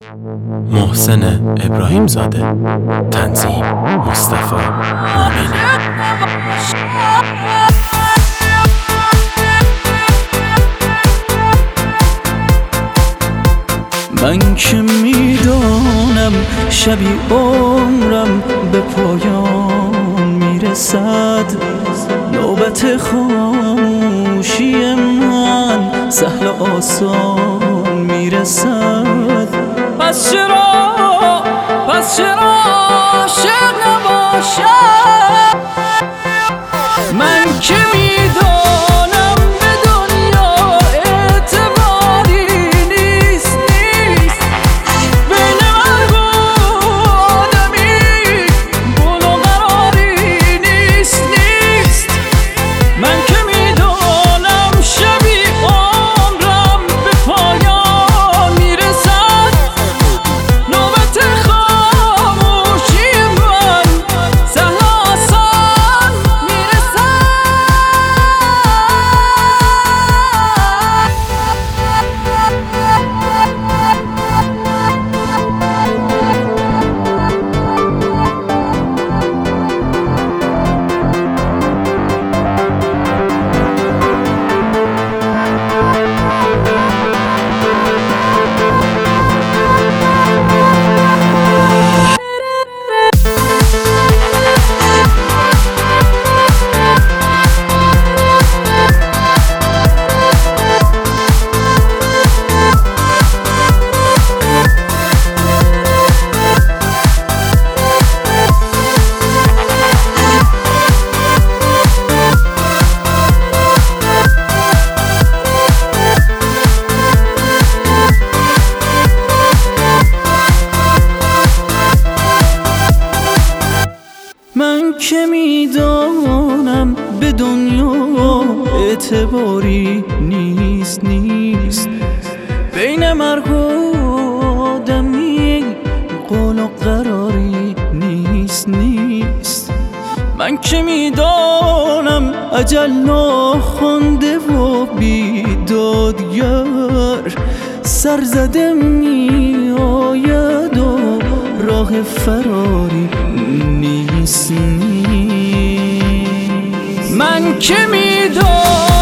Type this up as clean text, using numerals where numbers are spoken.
محسن ابراهیم زاده، تنظیم مصطفی مومنی. من که میدانم شبی عمرم به پایان میرسد، نوبت خاموشی من سهل و آسان میرسد. پس چرا عاشق نباشم؟ من که میدانم به دنیا اعتباری نیست بین مرگ و آدمی گل و قراری نیست. من که میدانم شبی عمرم به پایان میرسد، نوبت خاموشی من سهل آسان میرسد. من که میدانم به دنیا اعتباری نیست بین مرگ و آدمی قول و قراری نیست. من که میدانم اجل ناخوانده و بیدادگر سرزده می آید و راه فراری نیست. من که میدانم